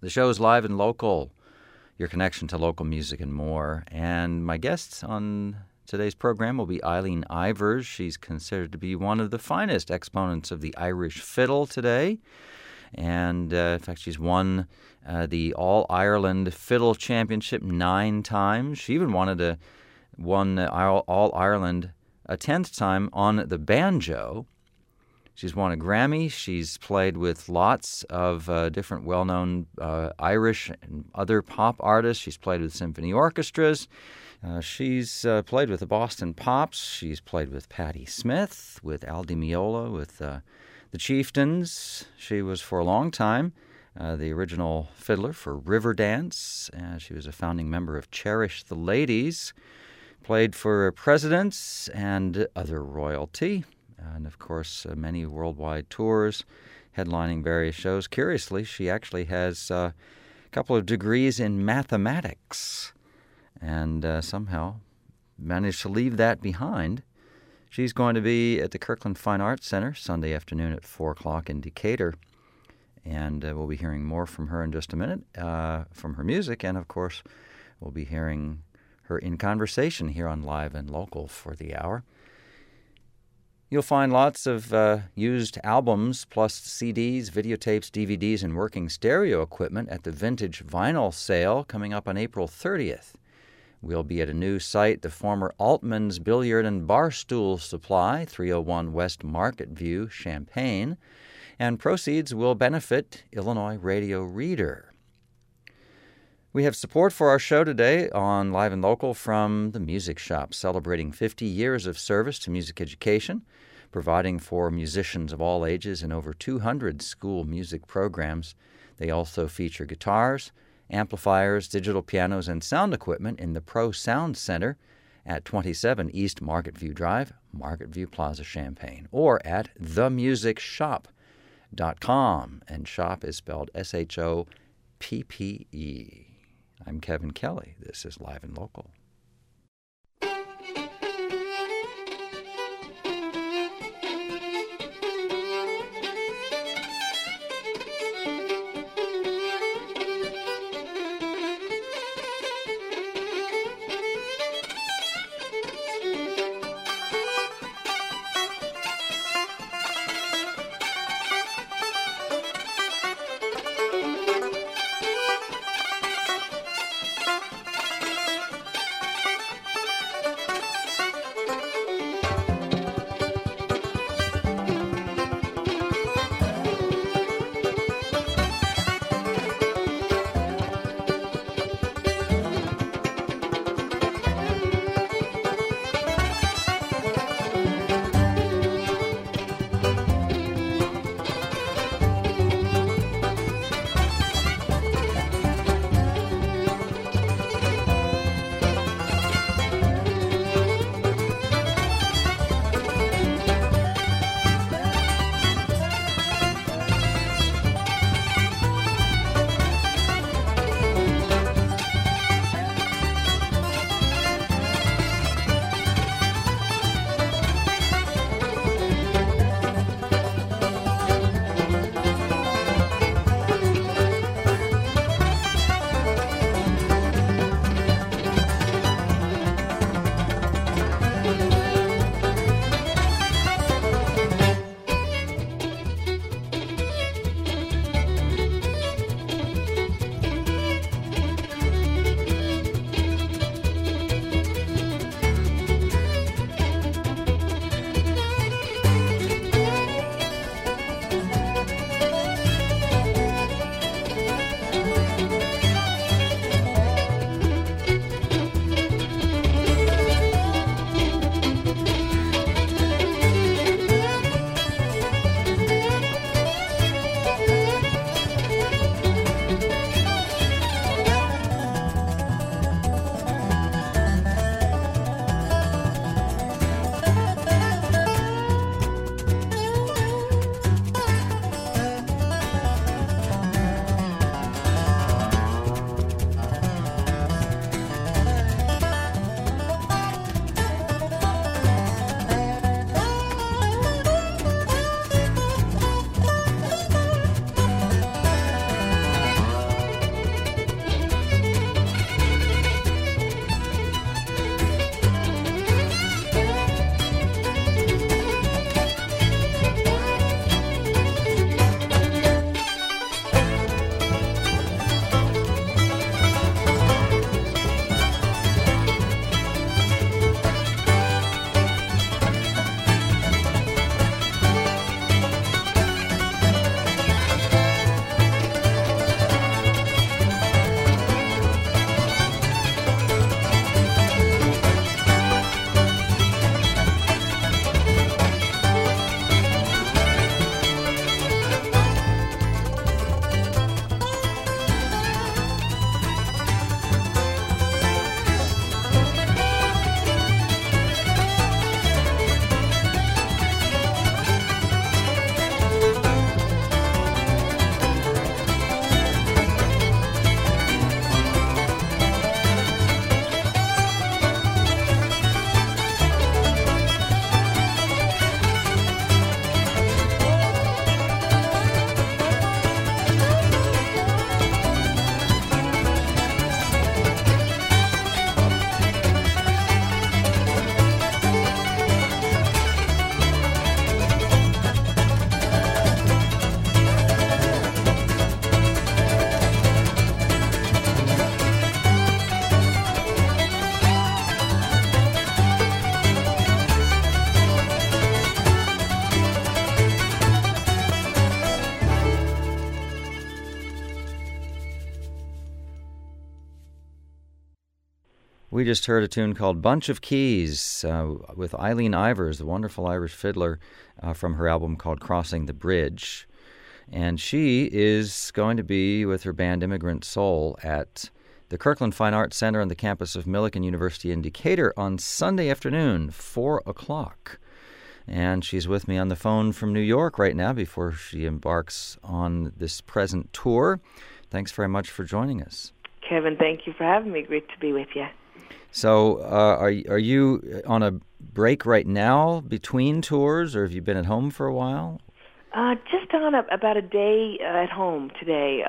The show is live and local, your connection to local music and more. And my guest on today's program will be Eileen Ivers. She's considered to be one of the finest exponents of the Irish fiddle today. And in fact, she's won the All-Ireland Fiddle Championship 9 times. She even won All-Ireland a 10th time on the banjo. She's won a Grammy. She's played with lots of different well-known Irish and other pop artists. She's played with symphony orchestras. She's played with the Boston Pops. She's played with Patti Smith, with Al Di Meola, with the Chieftains. She was for a long time the original fiddler for Riverdance. She was a founding member of Cherish the Ladies. Played for presidents and other royalty. And, of course, many worldwide tours, headlining various shows. Curiously, she actually has a couple of degrees in mathematics and somehow managed to leave that behind. She's going to be at the Kirkland Fine Arts Center Sunday afternoon at 4 o'clock in Decatur. And we'll be hearing more from her in just a minute, from her music. And, of course, we'll be hearing her in conversation here on Live and Local for the hour. You'll find lots of used albums, plus CDs, videotapes, DVDs, and working stereo equipment at the Vintage Vinyl Sale coming up on April 30th. We'll be at a new site, the former Altman's Billiard and Barstool Supply, 301 West Market View, Champaign, and proceeds will benefit Illinois Radio Reader. We have support for our show today on Live and Local from the Music Shop, celebrating 50 years of service to music education, providing for musicians of all ages in over 200 school music programs. They also feature guitars, amplifiers, digital pianos, and sound equipment in the Pro Sound Center at 27 East Market View Drive, Market View Plaza, Champaign, or at themusicshop.com. And shop is spelled S-H-O-P-P-E. I'm Kevin Kelly. This is Live and Local. We just heard a tune called Bunch of Keys with Eileen Ivers, the wonderful Irish fiddler, from her album called Crossing the Bridge. And she is going to be with her band Immigrant Soul at the Kirkland Fine Arts Center on the campus of Millikan University in Decatur on Sunday afternoon, 4 o'clock. And she's with me on the phone from New York right now before she embarks on this present tour. Thanks very much for joining us. Kevin, thank you for having me. Great to be with you. So are you on a break right now between tours, or have you been at home for a while? Just on about a day at home today.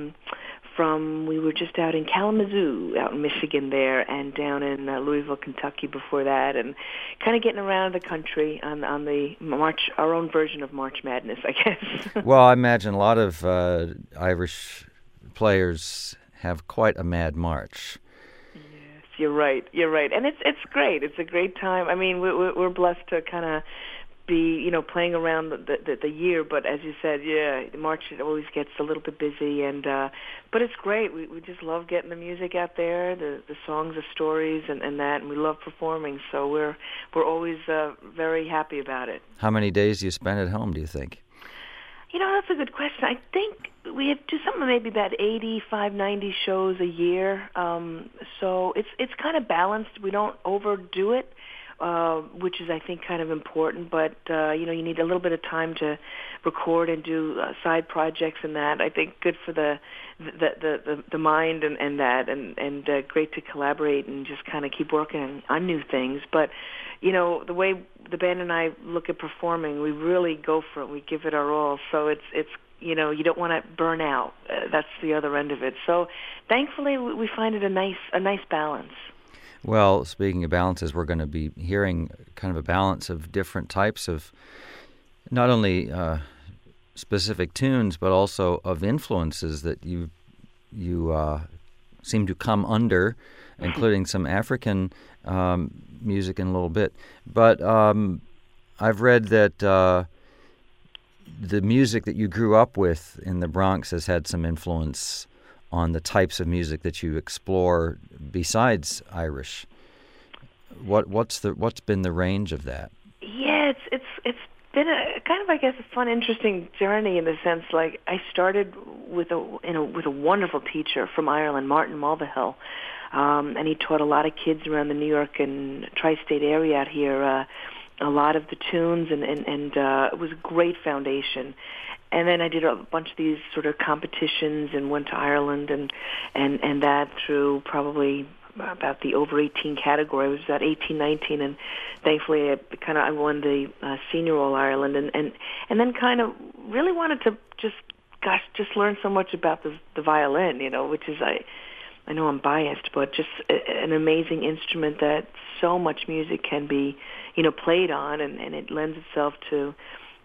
We were just out in Kalamazoo, out in Michigan there, and down in Louisville, Kentucky before that, and kind of getting around the country on the March, our own version of March Madness, I guess. Well, I imagine a lot of Irish players have quite a mad march. Yes, you're right, and it's great. It's a great time. I mean, we're blessed to kind of be, playing around the year, but as you said, March it always gets a little bit busy, and but it's great. We just love getting the music out there, the songs, the stories, and that, and we love performing. So we're always very happy about it. How many days do you spend at home, do you think? That's a good question. I think we have do something maybe about 85, 90 shows a year. So it's kind of balanced. We don't overdo it. Which is, I think, kind of important. But you need a little bit of time to record and do side projects and that. I think good for the mind and that, and great to collaborate and just kind of keep working on new things. But the way the band and I look at performing, we really go for it. We give it our all. So it's you don't want to burn out. That's the other end of it. So thankfully, we find it a nice balance. Well, speaking of balances, we're going to be hearing kind of a balance of different types of not only specific tunes, but also of influences that you seem to come under, including some African music in a little bit. But I've read that the music that you grew up with in the Bronx has had some influence on the types of music that you explore besides Irish. What's been the range of that? Yeah, it's been a kind of, I guess, a fun, interesting journey in the sense, like, I started with a wonderful teacher from Ireland, Martin Mulvihill, and he taught a lot of kids around the New York and tri-state area out here a lot of the tunes, and it was a great foundation. And then I did a bunch of these sort of competitions and went to Ireland and that through probably about the over 18 category. I was about 18, 19, and thankfully I won the Senior All Ireland, and then kind of really wanted to just learn so much about the violin, which is I know I'm biased, but just an amazing instrument that so much music can be played on, and it lends itself to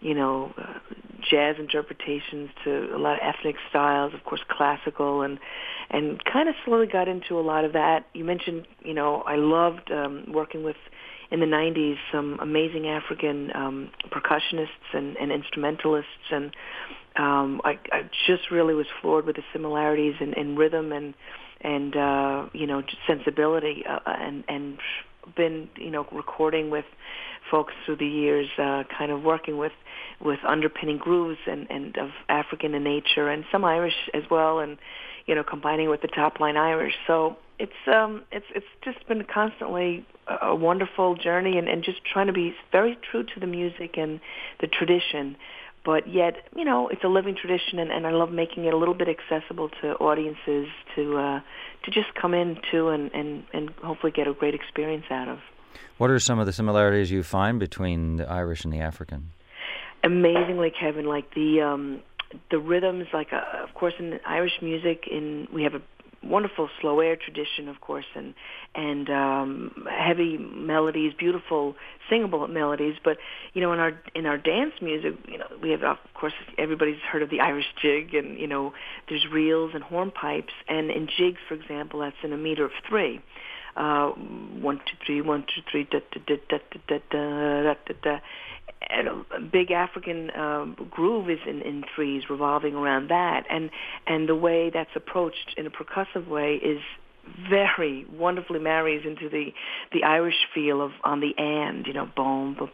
jazz interpretations, to a lot of ethnic styles, of course, classical, and kind of slowly got into a lot of that. You mentioned, I loved working with, in the 90s, some amazing African percussionists and instrumentalists, and I just really was floored with the similarities in rhythm and just sensibility, and been, recording with folks through the years, kind of working with underpinning grooves and of African in nature, and some Irish as well, and combining with the top line Irish. So it's just been constantly a wonderful journey, and just trying to be very true to the music and the tradition, but yet it's a living tradition, and I love making it a little bit accessible to audiences to just come into and hopefully get a great experience out of. What are some of the similarities you find between the Irish and the African? Amazingly, Kevin, like the rhythms, like of course in Irish music, we have a wonderful slow air tradition, of course, and heavy melodies, beautiful singable melodies. But in our dance music, we have, of course, everybody's heard of the Irish jig, and there's reels and hornpipes, and in jigs, for example, that's in a meter of 3. 1, 2, 3, 1, 2, 3, da da da da da da da da. And a big African groove is in 3s, revolving around that, and the way that's approached in a percussive way is very wonderfully marries into the Irish feel of on the and, boom, boom,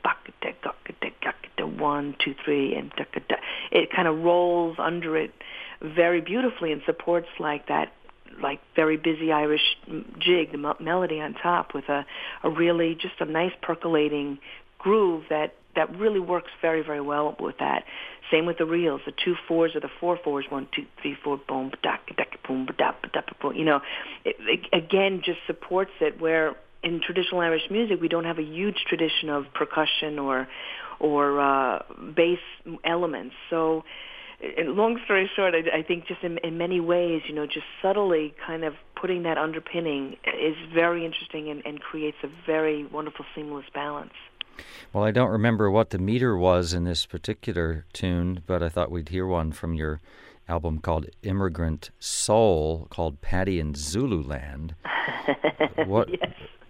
1, 2, 3, and it kind of rolls under it very beautifully and supports like that, like very busy Irish jig, the melody on top with a really just a nice percolating groove that really works very, very well with that. Same with the reels, the 2 4s or the 4 4s, 1, 2, 3, 4, boom, boom, boom. It again just supports it. Where in traditional Irish music, we don't have a huge tradition of percussion or bass elements. So, long story short, I think just in many ways, just subtly kind of putting that underpinning is very interesting and creates a very wonderful, seamless balance. Well, I don't remember what the meter was in this particular tune, but I thought we'd hear one from your album called Immigrant Soul, called Paddy in Zululand. Yes.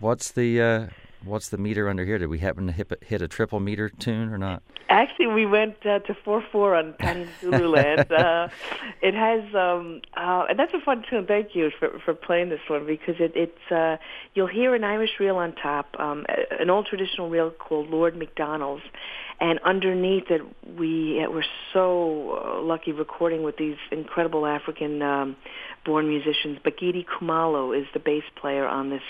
What's the meter under here? Did we happen to hit a triple meter tune or not? Actually, we went to 4/4 on Paddy in Zululand. It has, and that's a fun tune. Thank you for playing this one, because it's you'll hear an Irish reel on top, an old traditional reel called Lord MacDonald's, and underneath it we're so lucky recording with these incredible African-born musicians. Bagidi Kumalo is the bass player on this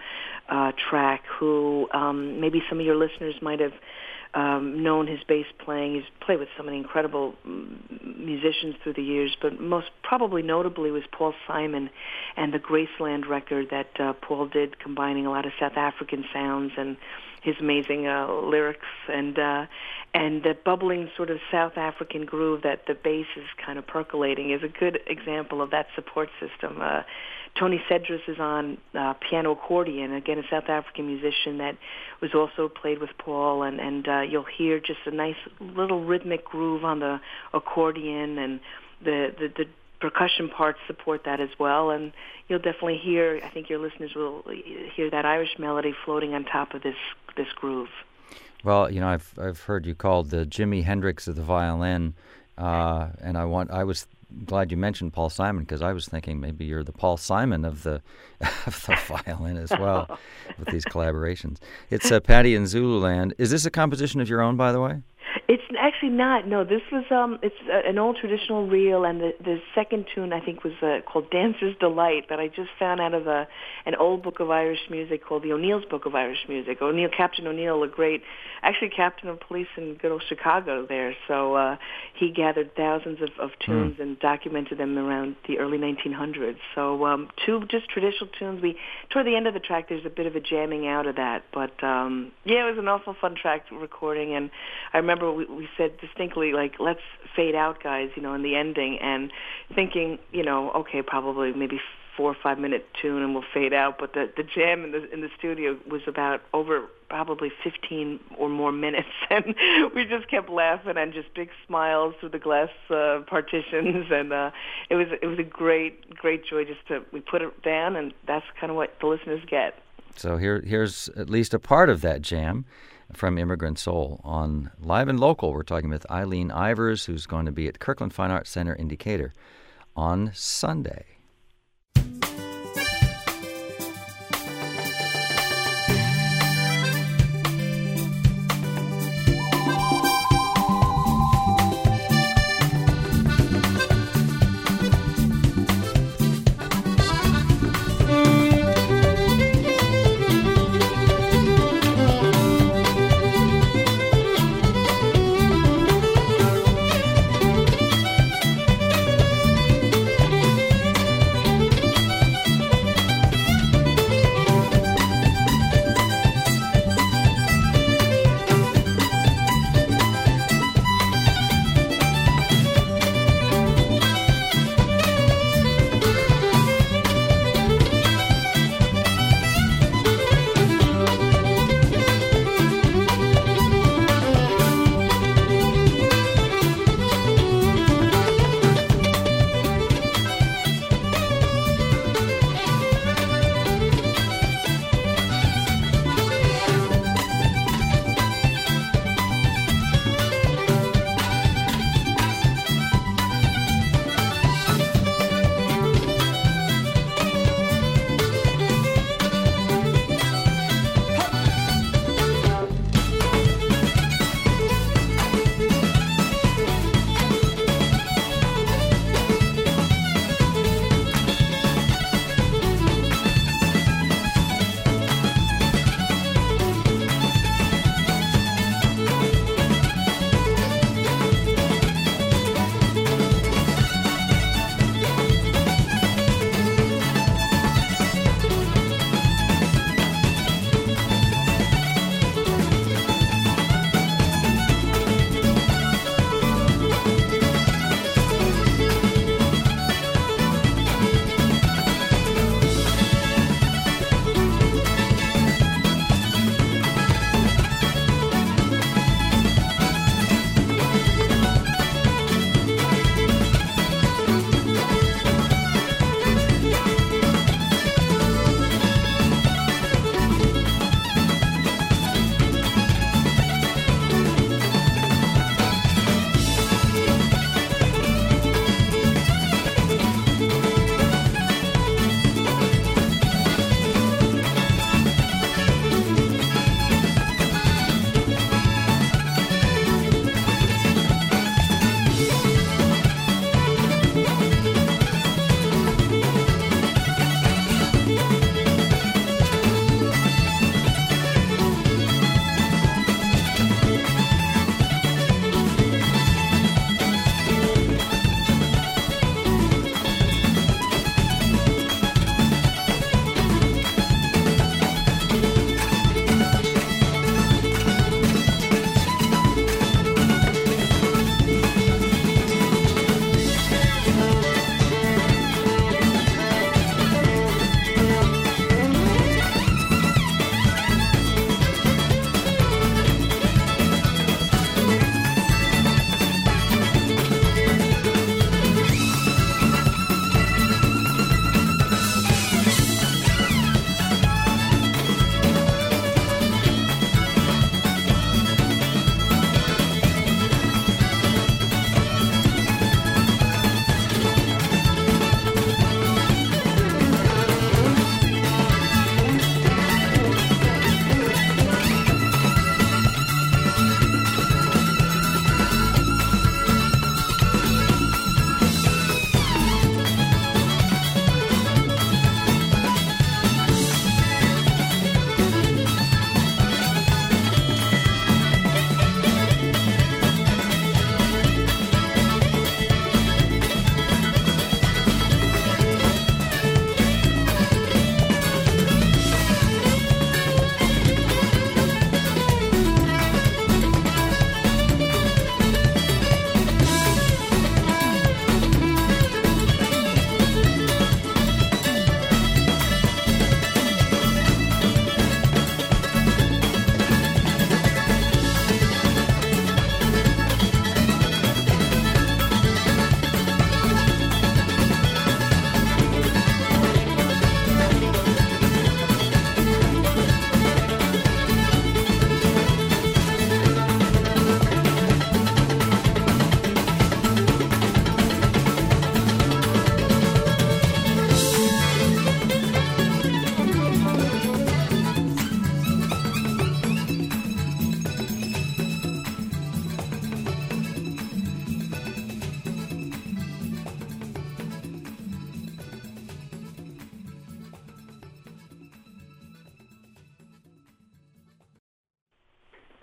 track, who maybe some of your listeners might have known his bass playing. He's played with so many incredible musicians through the years, but most probably notably was Paul Simon and the Graceland record that Paul did, combining a lot of South African sounds and his amazing lyrics and the bubbling sort of South African groove that the bass is kind of percolating is a good example of that support system. Tony Cedrus is on piano accordion, again, a South African musician that was also played with Paul, and you'll hear just a nice little rhythmic groove on the accordion, and the percussion parts support that as well, and you'll definitely hear, I think your listeners will hear that Irish melody floating on top of this groove. Well, I've heard you called the Jimi Hendrix of the violin, and I was glad you mentioned Paul Simon, because I was thinking maybe you're the Paul Simon of the violin as well with these collaborations. It's Paddy in Zululand. Is this a composition of your own, by the way? It's actually not. No, this was it's an old traditional reel, and the second tune I think was called Dancer's Delight, that I just found out of an old book of Irish music called the O'Neill's Book of Irish Music. Captain O'Neill, a great, actually captain of police in good old Chicago there. So he gathered thousands of tunes and documented them around the early 1900s. So two just traditional tunes. Toward the end of the track, there's a bit of a jamming out of that, but yeah, it was an awful fun track recording, and I remember we said distinctly, like, let's fade out, guys, in the ending, and thinking, okay, probably maybe 4 or 5 minute tune and we'll fade out, but the jam in the studio was about over probably 15 or more minutes, and we just kept laughing and just big smiles through the glass partitions, and it was a great joy we put it down, and that's kind of what the listeners get. So here's at least a part of that jam from Immigrant Soul on Live and Local. We're talking with Eileen Ivers, who's going to be at Kirkland Fine Arts Center in Decatur on Sunday.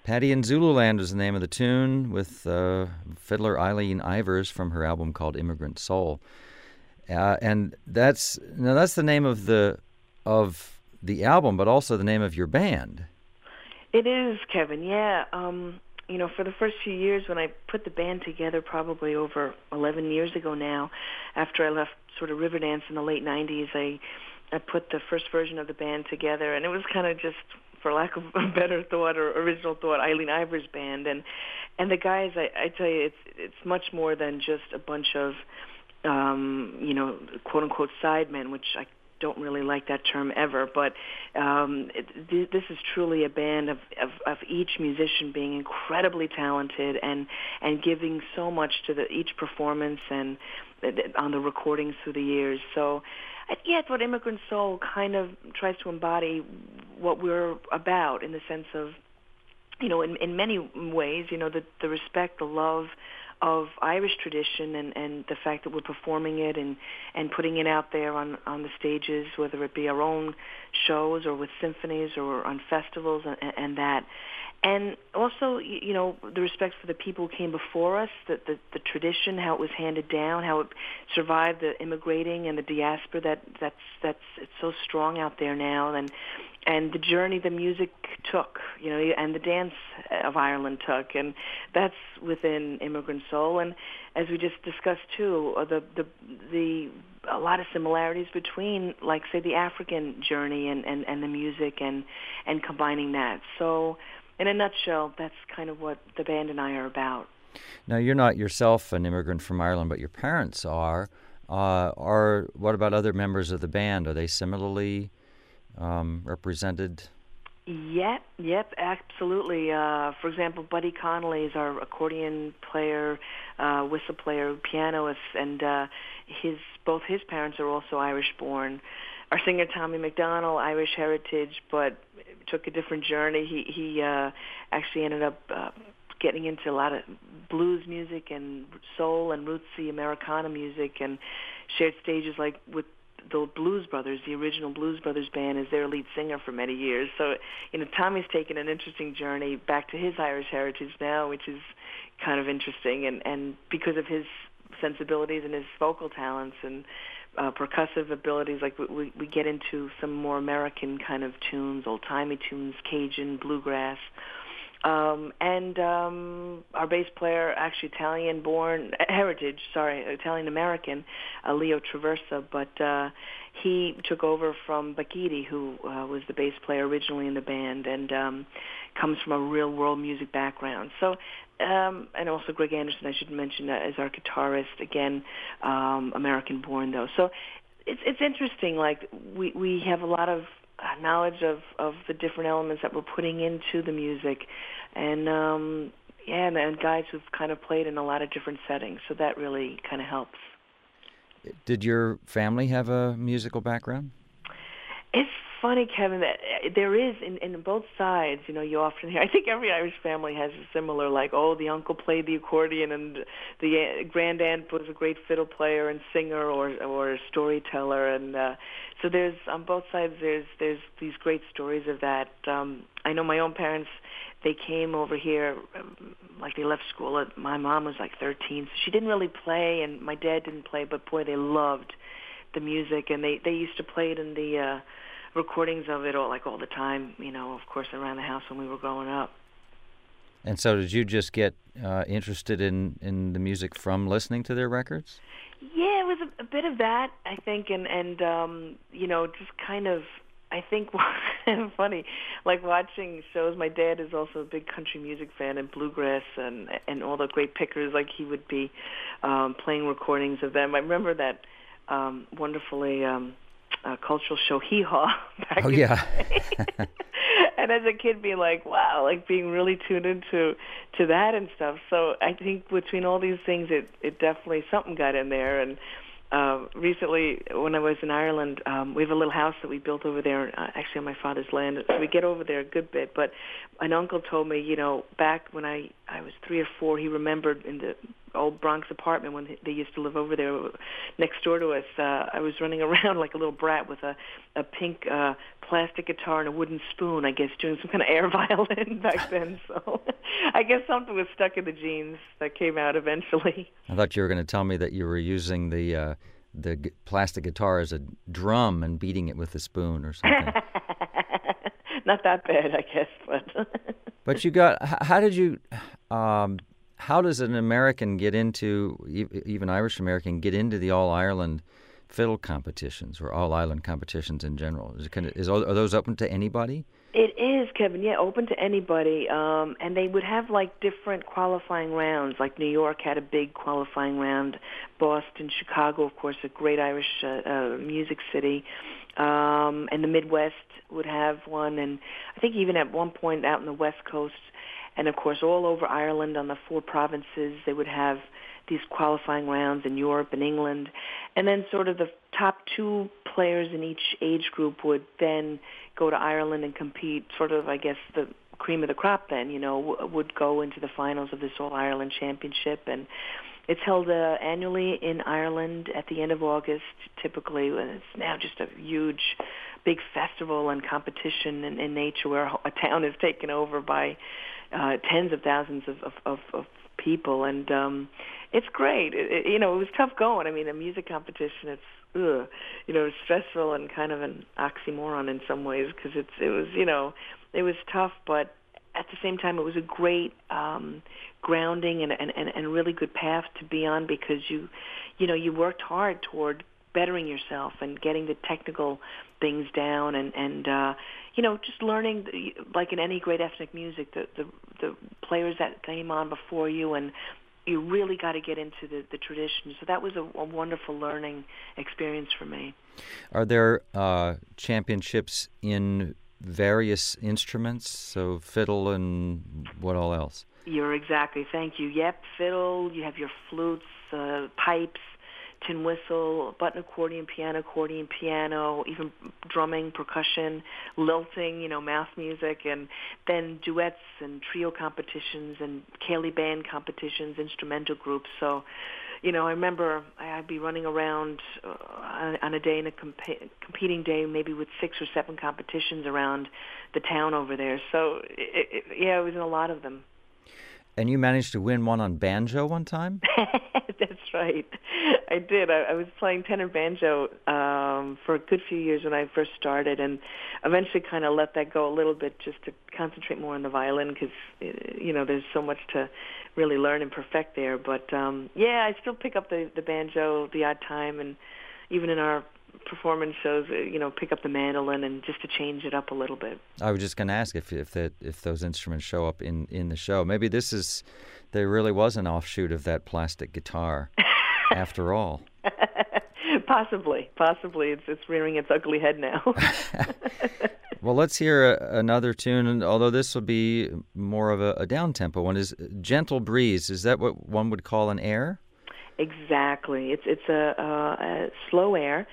Patty in Zululand was the name of the tune, with fiddler Eileen Ivers from her album called Immigrant Soul. And that's the name of the album, but also the name of your band. It is, Kevin. Yeah. For the first few years when I put the band together, probably over 11 years ago now, after I left sort of Riverdance in the late 90s, I put the first version of the band together, and it was kind of just, for lack of a better thought or original thought, Eileen Ivers' band. And the guys, I tell you, it's much more than just a bunch of, quote unquote sidemen, which I don't really like that term ever, but this is truly a band of each musician being incredibly talented and giving so much to each performance and on the recordings through the years. So it's what Immigrant Soul kind of tries to embody what we're about, in the sense of, in many ways, the respect, the love of Irish tradition, and the fact that we're performing it and putting it out there on the stages, whether it be our own shows or with symphonies or on festivals and that. And also, the respect for the people who came before us, the tradition, how it was handed down, how it survived the immigrating and the diaspora that's it's so strong out there now, and the journey the music took, and the dance of Ireland took, and that's within Immigrant Soul. And as we just discussed too, a lot of similarities between, like, say, the African journey and the music and combining that. So, in a nutshell, that's kind of what the band and I are about. Now, you're not yourself an immigrant from Ireland, but your parents are. Or what about other members of the band? Are they similarly represented? Yep, absolutely. For example, Buddy Connolly is our accordion player, whistle player, pianist, and both his parents are also Irish-born. Our singer Tommy McDonald, Irish heritage, but took a different journey. He actually ended up getting into a lot of blues music and soul and rootsy Americana music, and shared stages like with the Blues Brothers, the original Blues Brothers band, as their lead singer for many years. So, Tommy's taken an interesting journey back to his Irish heritage now, which is kind of interesting, and because of his sensibilities and his vocal talents and percussive abilities, like we get into some more American kind of tunes, old-timey tunes, Cajun, bluegrass. And our bass player, actually Italian-American, Leo Traversa, but he took over from Bakiti, who was the bass player originally in the band, and comes from a real world music background. So, and also Greg Anderson, I should mention, as our guitarist, again, American-born though. So it's interesting. Like we have a lot of knowledge of the different elements that we're putting into the music, and and guys who've kind of played in a lot of different settings, so that really kind of helps. Did your family have a musical background? It's funny, Kevin, that there is in both sides. You often hear, I think every Irish family has a similar, like, the uncle played the accordion and the grandaunt was a great fiddle player and singer or storyteller, and so there's, on both sides, there's these great stories of that. I know my own parents, they came over here, like they left school. My mom was like 13, so she didn't really play, and my dad didn't play, but boy, they loved the music, and they used to play it in the recordings of it all the time, of course, around the house when we were growing up. And so did you just get interested in the music from listening to their records? Yeah, it was a bit of that, I think, and just kind of, I think, funny, like watching shows. My dad is also a big country music fan and bluegrass and all the great pickers. Like, he would be playing recordings of them. I remember that wonderfully cultural show Hee Haw back in the day. And as a kid being like, wow, like being really tuned into that and stuff. So I think between all these things, it definitely, something got in there. And recently, when I was in Ireland, we have a little house that we built over there, actually on my father's land. So we get over there a good bit. But an uncle told me, back when I was 3 or 4, he remembered in the old Bronx apartment when they used to live over there next door to us. I was running around like a little brat with a pink plastic guitar and a wooden spoon, I guess, doing some kind of air violin back then. So I guess something was stuck in the genes that came out eventually. I thought you were going to tell me that you were using the plastic guitar as a drum and beating it with a spoon or something. Not that bad, I guess, but... But you got, how did you, how does an American get into, even Irish American, get into the All-Ireland fiddle competitions or All-Ireland competitions in general? Are those open to anybody? It is, Kevin, yeah, open to anybody. And they would have like different qualifying rounds. Like New York had a big qualifying round. Boston, Chicago, of course, a great Irish music city. And the Midwest would have one. And I think even at one point out in the West Coast, and of course all over Ireland on the 4 provinces, they would have these qualifying rounds in Europe and England. And then sort of the top 2 players in each age group would then go to Ireland and compete, sort of, I guess, the cream of the crop then, would go into the finals of this All-Ireland Championship. And it's held annually in Ireland at the end of August, typically. And it's now just a huge, big festival and competition in nature where a town is taken over by tens of thousands of people. And it's great. It was tough going. I mean, a music competition, it's stressful and kind of an oxymoron in some ways because it was tough, but at the same time, it was a great grounding and really good path to be on because you worked hard toward bettering yourself and getting the technical things down and just learning, like in any great ethnic music, the players that came on before you, and you really got to get into the tradition. So that was a wonderful learning experience for me. Are there championships in various instruments, so fiddle and what all else? You're exactly, thank you. Yep, fiddle, you have your flutes, pipes, tin whistle, button accordion, piano, even drumming, percussion, lilting, mouth music, and then duets and trio competitions and Ceilidh band competitions, instrumental groups. So, I remember I'd be running around on a day, in a competing day, maybe with 6 or 7 competitions around the town over there. So, I was in a lot of them. And you managed to win one on banjo one time? That's right. I did. I was playing tenor banjo for a good few years when I first started, and eventually kind of let that go a little bit just to concentrate more on the violin because, there's so much to really learn and perfect there. But, I still pick up the banjo the odd time, and even in our performance shows, pick up the mandolin and just to change it up a little bit. I was just going to ask if those instruments show up in the show. Maybe there really was an offshoot of that plastic guitar after all. Possibly. It's rearing its ugly head now. Well, let's hear another tune, and although this will be more of a down-tempo one, is Gentle Breeze. Is that what one would call an air? Exactly. It's a slow air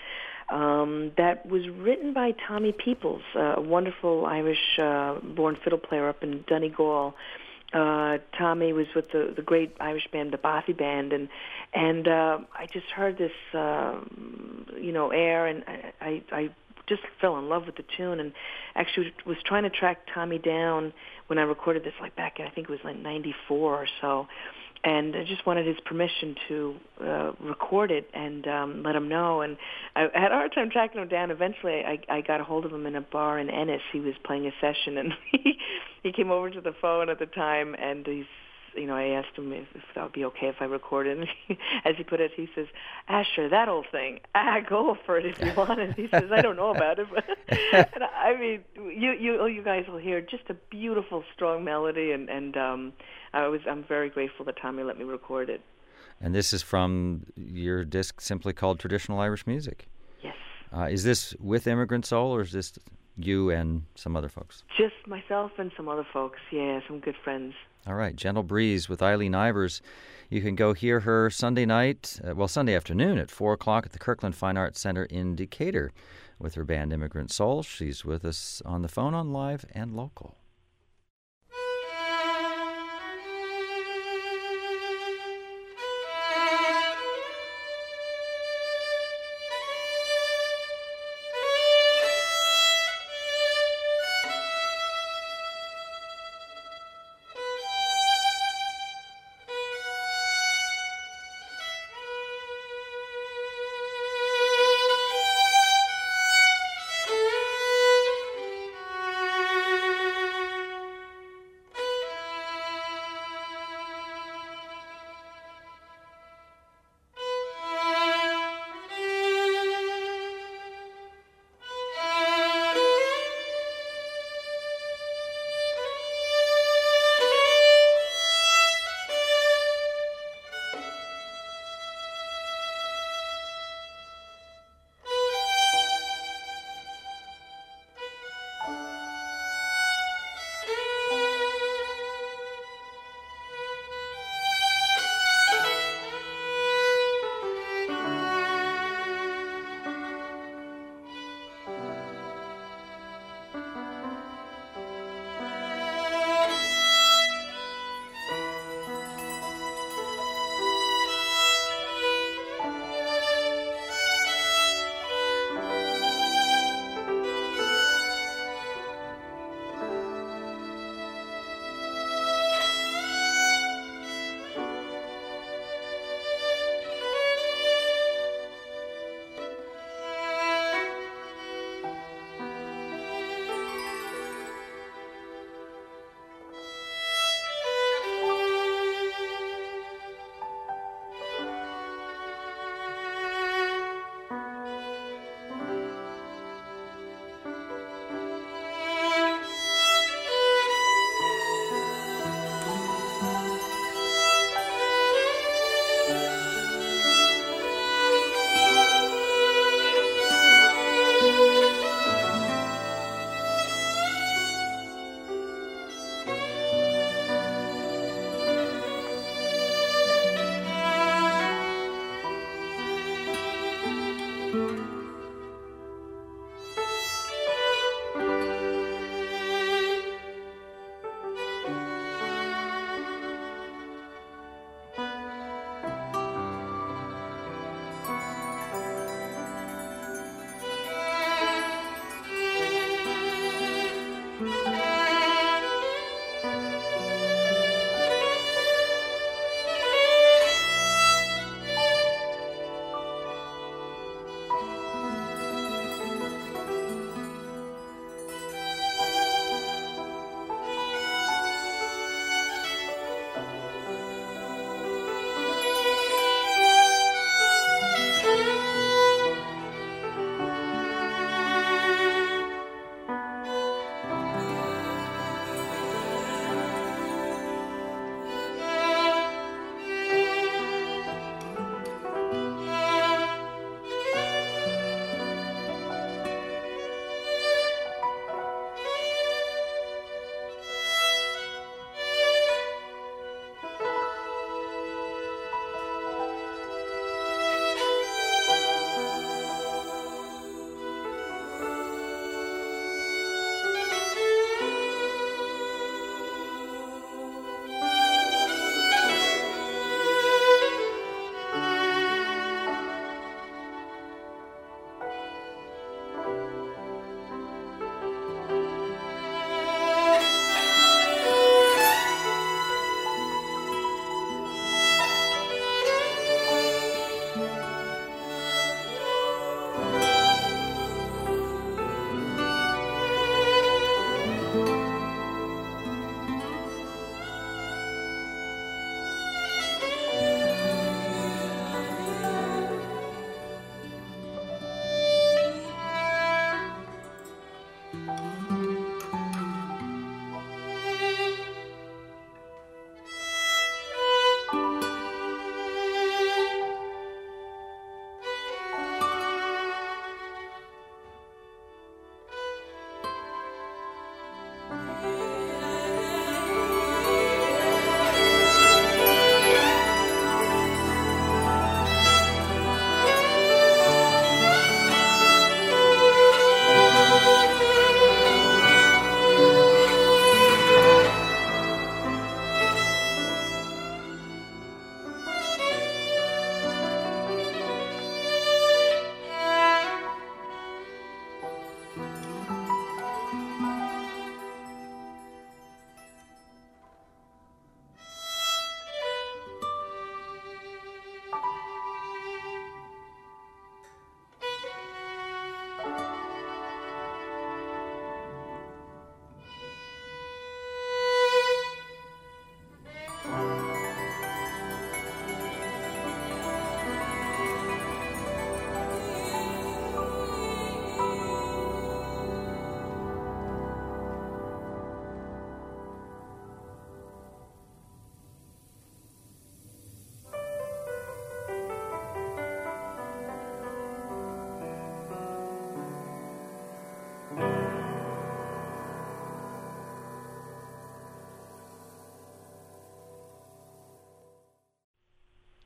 that was written by Tommy Peoples, a wonderful Irish-born fiddle player up in Donegal. Tommy was with the great Irish band, the Bothy Band, and I just heard this, air, and I just fell in love with the tune, and actually was trying to track Tommy down when I recorded this, like back in, I think it was like 94 or so. And I just wanted his permission to record it and let him know. And I had a hard time tracking him down. Eventually, I got a hold of him in a bar in Ennis. He was playing a session, and he came over to the phone at the time, and I asked him if that would be okay if I recorded. And as he put it, he says, Asher, that old thing, go for it if you want it. He says, I don't know about it. But and I mean, you guys will hear just a beautiful, strong melody, and I'm very grateful that Tommy let me record it. And this is from your disc simply called Traditional Irish Music. Yes. Is this with Immigrant Soul, or is this you and some other folks? Just myself and some other folks, some good friends. All right, Gentle Breeze with Eileen Ivers. You can go hear her Sunday afternoon at 4 o'clock at the Kirkland Fine Arts Center in Decatur with her band Immigrant Soul. She's with us on the phone on Live and Local.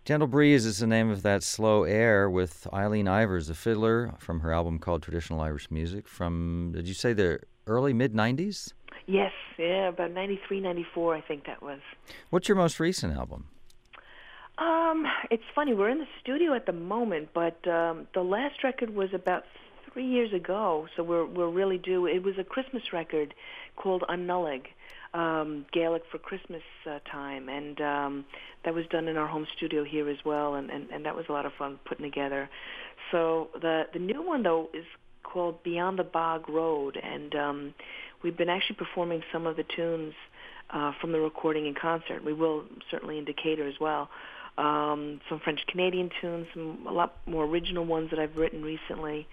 Gentle Breeze is the name of that slow air with Eileen Ivers, the fiddler, from her album called Traditional Irish Music from, did you say the early, mid-'90s? Yes, yeah, about 93, 94, I think that was. What's your most recent album? It's funny, we're in the studio at the moment, but the last record was about 3 years ago, so we're really due. It was a Christmas record called Annullig, Gaelic for Christmas time, and that was done in our home studio here as well, and that was a lot of fun putting together. So the new one, though, is called Beyond the Bog Road, and we've been actually performing some of the tunes from the recording in concert. We will certainly in Decatur as well. Some French-Canadian tunes, a lot more original ones that I've written recently.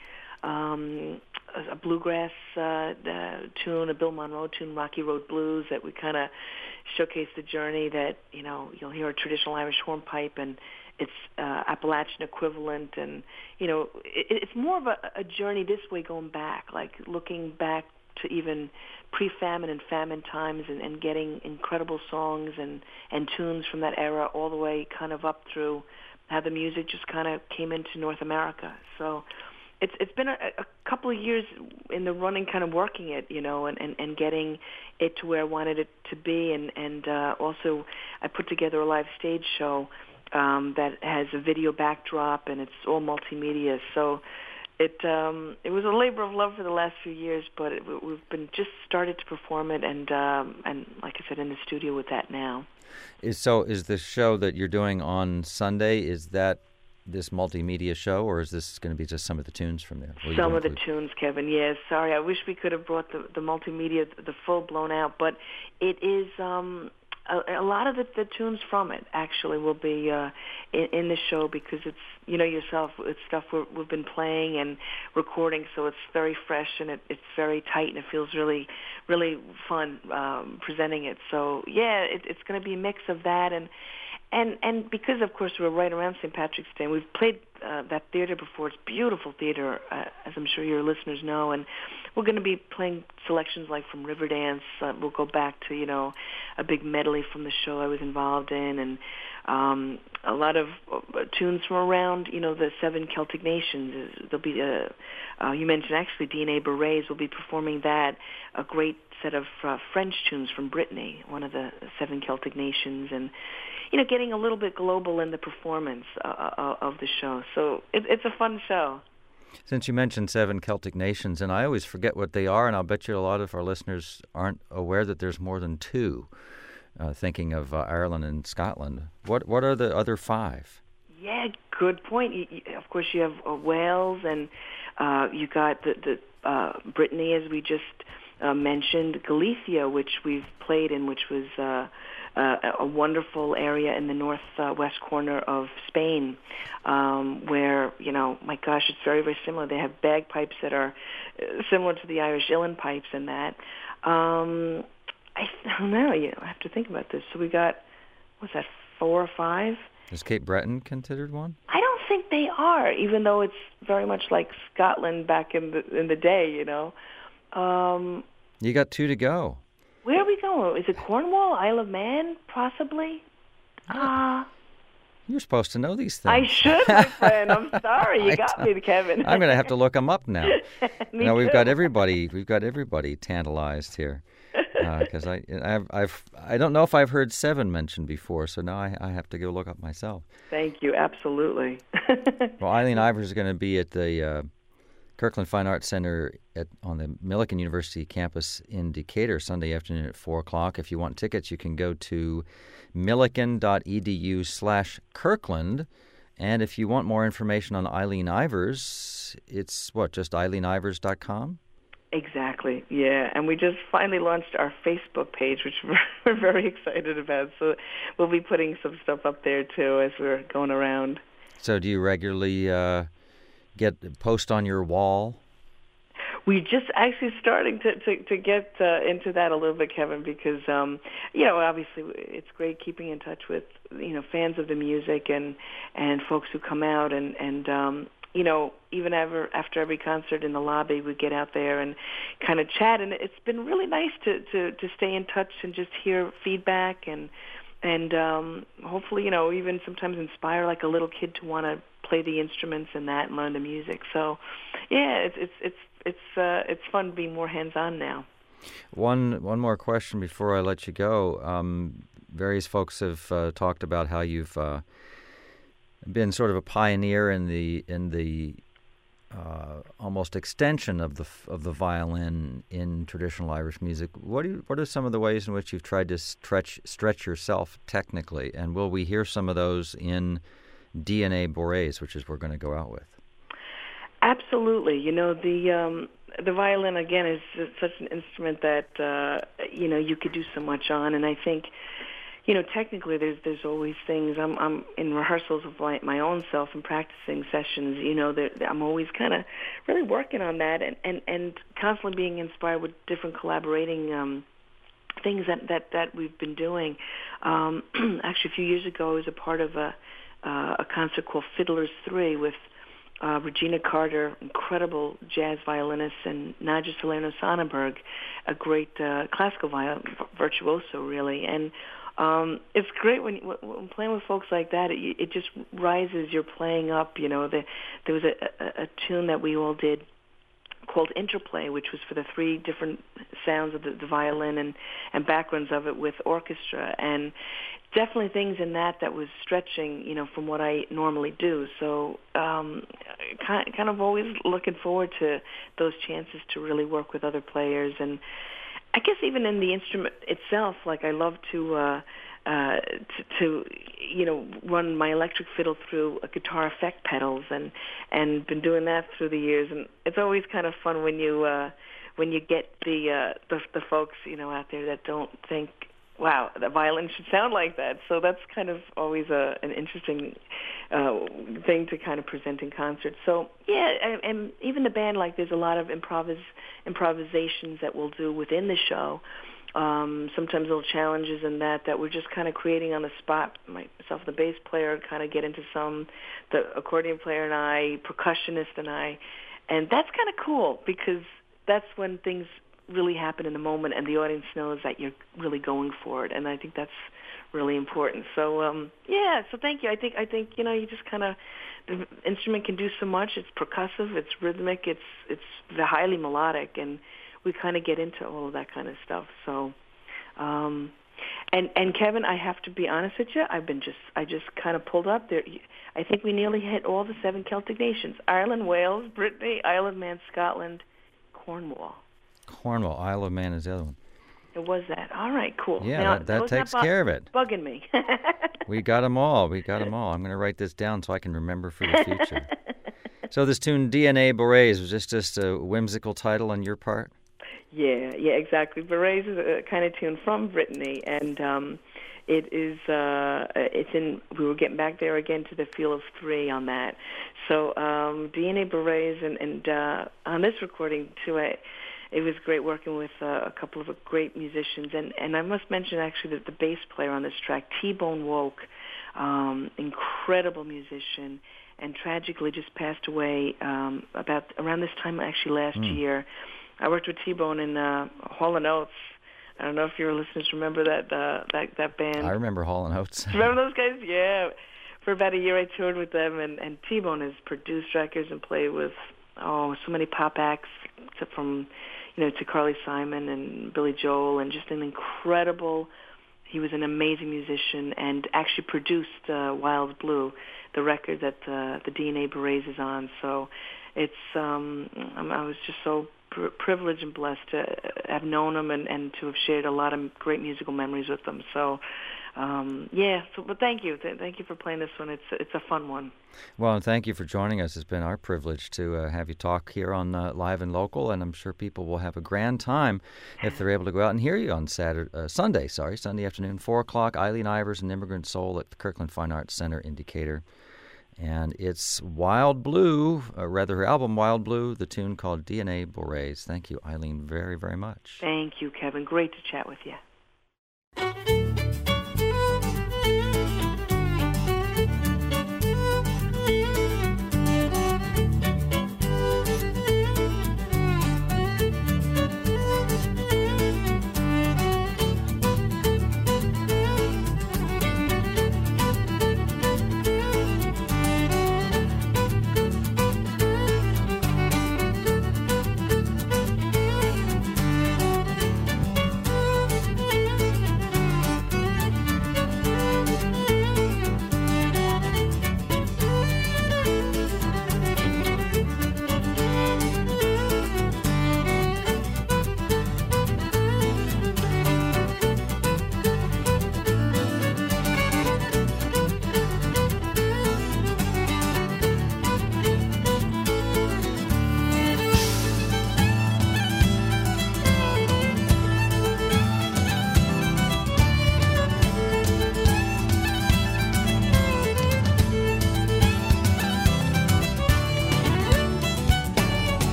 A bluegrass tune, a Bill Monroe tune, Rocky Road Blues, that we kind of showcase the journey that, you'll hear a traditional Irish hornpipe and its Appalachian equivalent. And, it's more of a journey this way going back, like looking back to even pre-famine and famine times and getting incredible songs and tunes from that era all the way kind of up through how the music just kind of came into North America. So it's been a couple of years in the running, kind of working it, and getting it to where I wanted it to be. And also I put together a live stage show that has a video backdrop, and it's all multimedia. So it was a labor of love for the last few years, but we've been just started to perform it, and like I said, in the studio with that now. Is the show that you're doing on Sunday, is that this multimedia show, or is this going to be just some of the tunes from there? Some of the tunes, Kevin. Yes, sorry. I wish we could have brought the multimedia, the full blown out, but it is a lot of the tunes from it actually will be in the show, because it's, yourself, it's stuff we've been playing and recording, so it's very fresh and it's very tight, and it feels really, really fun presenting it. So yeah, it's going to be a mix of that and because of course we're right around St. Patrick's Day, and we've played that theater before. It's beautiful theater, as I'm sure your listeners know, and we're going to be playing selections like from Riverdance. We'll go back to a big medley from the show I was involved in, and a lot of tunes from around the 7 Celtic nations. There'll be you mentioned actually DNA Berets will be performing that, a great set of French tunes from Brittany, one of the 7 Celtic nations, and getting a little bit global in the performance of the show. So it's a fun show. Since you mentioned 7 Celtic nations, and I always forget what they are, and I'll bet you a lot of our listeners aren't aware that there's more than 2, thinking of Ireland and Scotland. What are the other 5? Yeah, good point. Of course, you have Wales, and you got the Brittany, as we just mentioned, Galicia, which we've played in, which was a wonderful area in the northwest corner of Spain, where, my gosh, it's very, very similar. They have bagpipes that are similar to the Irish uilleann pipes and that. I don't know. I have to think about this. So we got, what's that, 4 or 5? Is Cape Breton considered one? I don't think they are, even though it's very much like Scotland back in the day, You got 2 to go. Where are we going? Is it Cornwall, Isle of Man, possibly? You're supposed to know these things. I should, my friend. I'm sorry. You got me, Kevin. I'm going to have to look them up now. We've too. got everybody tantalized here. Because I don't know if I've heard 7 mentioned before, so now I have to go look up myself. Thank you. Absolutely. Well, Eileen Ivers is going to be at the Kirkland Fine Arts Center on the Millikin University campus in Decatur Sunday afternoon at 4 o'clock. If you want tickets, you can go to millikin.edu/Kirkland. And if you want more information on Eileen Ivers, it's just eileenivers.com? Exactly, yeah. And we just finally launched our Facebook page, which we're very excited about. So we'll be putting some stuff up there, too, as we're going around. So do you regularly post on your wall? We're just actually starting to get into that a little bit, Kevin, because, obviously it's great keeping in touch with, fans of the music and folks who come out and even after every concert in the lobby, we get out there and kind of chat. And it's been really nice to stay in touch and just hear feedback and and hopefully, even sometimes inspire like a little kid to want to play the instruments and that and learn the music. So, yeah, it's fun being more hands-on now. One more question before I let you go. Various folks have talked about how you've been sort of a pioneer in the almost extension of the violin in traditional Irish music. What are some of the ways in which you've tried to stretch yourself technically? And will we hear some of those in DNA Bourrées, which is we're going to go out with? Absolutely. The violin again is such an instrument that you could do so much on, and I think technically there's always things. I'm in rehearsals of my own self and practicing sessions. I'm always kind of really working on that and constantly being inspired with different collaborating things that we've been doing. Actually, a few years ago, I was a part of a concert called Fiddlers 3 with Regina Carter, incredible jazz violinist, and Nadja Salerno Sonnenberg, a great classical virtuoso, really. And it's great when playing with folks like that. It just rises your playing up. There was a tune that we all did called Interplay, which was for the three different sounds of the violin and backgrounds of it with orchestra, and definitely things in that was stretching, from what I normally do. So kind of always looking forward to those chances to really work with other players. And I guess even in the instrument itself, like I love to run my electric fiddle through a guitar effect pedals and been doing that through the years. And it's always kind of fun when you get the folks out there that don't think, wow, the violin should sound like that. So that's kind of always an interesting thing to kind of present in concert. So yeah, and even the band, like there's a lot of improvisations that we'll do within the show. Sometimes little challenges in that we're just kind of creating on the spot. Myself, the bass player, kind of get into the accordion player and I, percussionist and I, and that's kind of cool because that's when things really happen in the moment and the audience knows that you're really going for it, and I think that's really important. So so thank you. I think you just kind of, the instrument can do so much. It's percussive, it's rhythmic, it's highly melodic, and we kind of get into all of that kind of stuff. So and Kevin, I have to be honest with you, I just kind of pulled up there. I think we nearly hit all the 7 Celtic nations: Ireland, Wales, Brittany, Isle of Man, Scotland, Cornwall. Isle of Man is the other one. It was that. All right, cool. Yeah, now, that takes care of it. Bugging me. We got them all. I'm going to write this down so I can remember for the future. So this tune, DNA Bourrées, was this just a whimsical title on your part? Yeah, exactly. Bourrées is a kind of tune from Brittany, and it is. It's in. We were getting back there again to the feel of 3 on that. So DNA Bourrées, and on this recording too, it was great working with a couple of great musicians, and I must mention actually that the bass player on this track, T-Bone Woke, incredible musician, and tragically just passed away about around this time actually last year. I worked with T-Bone in Hall & Oates. I don't know if your listeners remember that band. I remember Hall & Oates. Remember those guys? Yeah. For about a year I toured with them, and T-Bone has produced records and played with so many pop acts, from to Carly Simon and Billy Joel, and just an incredible. He was an amazing musician and actually produced Wild Blue, the record that the DNA Bourrées is on. So it's I was just so privileged and blessed to have known him and to have shared a lot of great musical memories with them. So but thank you for playing this one. It's a fun one. Well, and thank you for joining us. It's been our privilege to have you talk here on Live and Local, and I'm sure people will have a grand time if they're able to go out and hear you on Sunday afternoon, 4 o'clock, Eileen Ivers and Immigrant Soul at the Kirkland Fine Arts Center in Decatur. And it's Wild Blue, her album Wild Blue, the tune called DNA Bourrées. Thank you, Eileen, very, very much. Thank you, Kevin. Great to chat with you.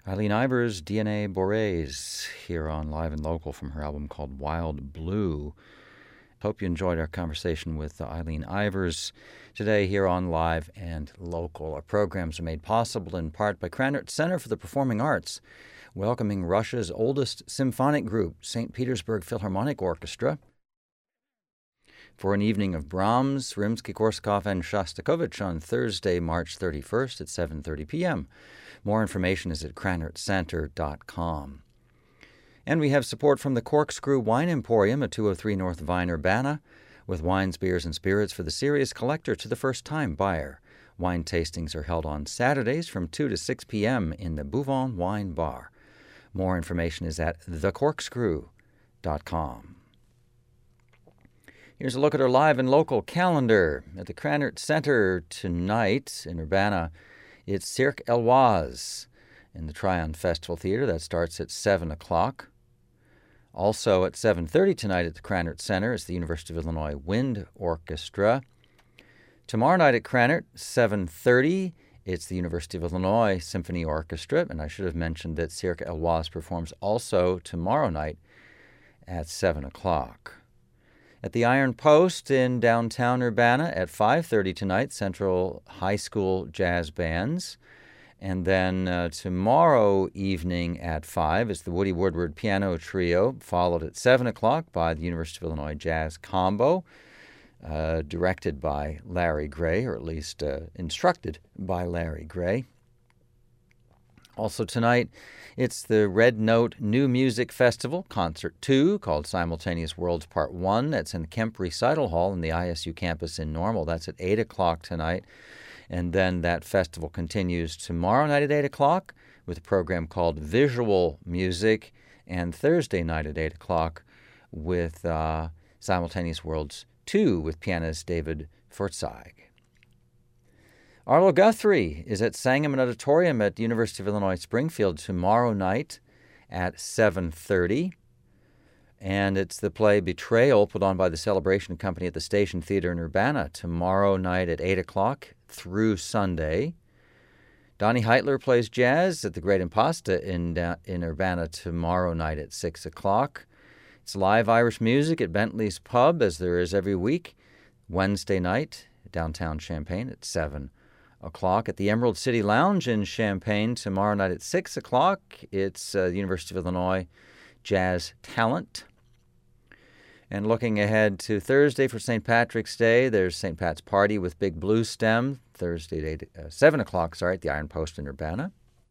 Eileen Ivers, DNA Borés, here on Live and Local from her album called Wild Blue. Hope you enjoyed our conversation with Eileen Ivers today here on Live and Local. Our programs are made possible in part by Krannert Center for the Performing Arts, welcoming Russia's oldest symphonic group, St. Petersburg Philharmonic Orchestra, for an evening of Brahms, Rimsky-Korsakov, and Shostakovich on Thursday, March 31st at 7:30 p.m. More information is at KrannertCenter.com. And we have support from the Corkscrew Wine Emporium at 203 North Vine, Urbana, with wines, beers, and spirits for the serious collector to the first-time buyer. Wine tastings are held on Saturdays from 2 to 6 p.m. in the Bouvon Wine Bar. More information is at thecorkscrew.com. Here's a look at our live and local calendar. At the Krannert Center tonight in Urbana, it's Cirque Eloise in the Tryon Festival Theater. That starts at 7 o'clock. Also at 7:30 tonight at the Krannert Center is the University of Illinois Wind Orchestra. Tomorrow night at Krannert, 7:30, it's the University of Illinois Symphony Orchestra. And I should have mentioned that Cirque Eloise performs also tomorrow night at 7 o'clock. At the Iron Post in downtown Urbana at 5:30 tonight, Central High School Jazz Bands. And then tomorrow evening at 5 is the Woody Woodward Piano Trio, followed at 7 o'clock by the University of Illinois Jazz Combo, directed by Larry Gray, or at least instructed by Larry Gray. Also tonight, it's the Red Note New Music Festival, Concert 2, called Simultaneous Worlds Part 1. That's in the Kemp Recital Hall in the ISU campus in Normal. That's at 8 o'clock tonight. And then that festival continues tomorrow night at 8 o'clock with a program called Visual Music, and Thursday night at 8 o'clock with Simultaneous Worlds 2 with pianist David Fortzig. Arlo Guthrie is at Sangamon Auditorium at University of Illinois Springfield tomorrow night at 7:30. And it's the play Betrayal, put on by the Celebration Company at the Station Theater in Urbana tomorrow night at 8 o'clock through Sunday. Donnie Heitler plays jazz at the Great Impasta in Urbana tomorrow night at 6 o'clock. It's live Irish music at Bentley's Pub, as there is every week, Wednesday night, downtown Champaign at 7 o'clock. At the Emerald City Lounge in Champaign tomorrow night at 6 o'clock, it's the University of Illinois Jazz Talent. And looking ahead to Thursday for St. Patrick's Day, there's St. Pat's Party with Big Blue Stem, Thursday at 7 o'clock, at the Iron Post in Urbana.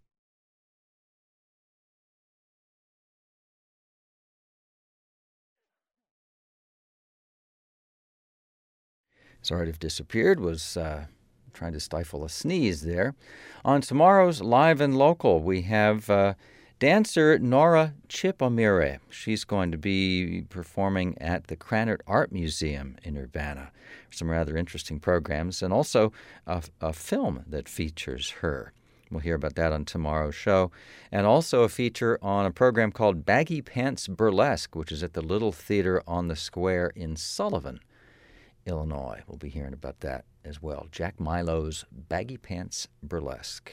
Sorry to have disappeared, was trying to stifle a sneeze there. On tomorrow's Live and Local, we have dancer Nora Chipomire. She's going to be performing at the Krannert Art Museum in Urbana. Some rather interesting programs, and also a film that features her. We'll hear about that on tomorrow's show. And also a feature on a program called Baggy Pants Burlesque, which is at the Little Theater on the Square in Sullivan, Illinois. We'll be hearing about that as well. Jack Milo's Baggy Pants Burlesque.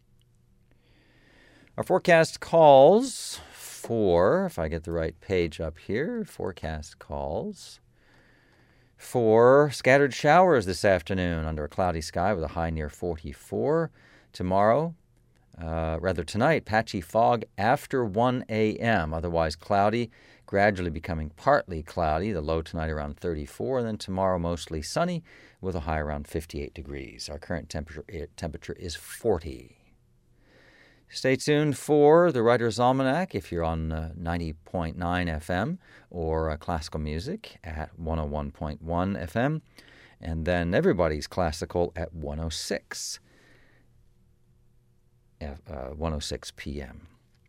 Our forecast calls for, if I get the right page up here, forecast calls for scattered showers this afternoon under a cloudy sky with a high near 44. Tomorrow, tonight, patchy fog after 1 a.m., otherwise cloudy, gradually becoming partly cloudy, the low tonight around 34, and then tomorrow mostly sunny with a high around 58 degrees. Our current temperature is 40. Stay tuned for the Writer's Almanac if you're on 90.9 FM or classical music at 101.1 FM, and then Everybody's Classical at 106 p.m.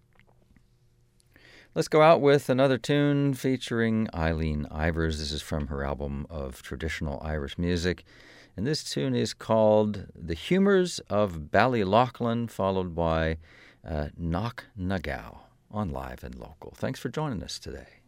Let's go out with another tune featuring Eileen Ivers. This is from her album of traditional Irish music. And this tune is called The Humours of Ballyloughlin, followed by Knock Nagao on Live and Local. Thanks for joining us today.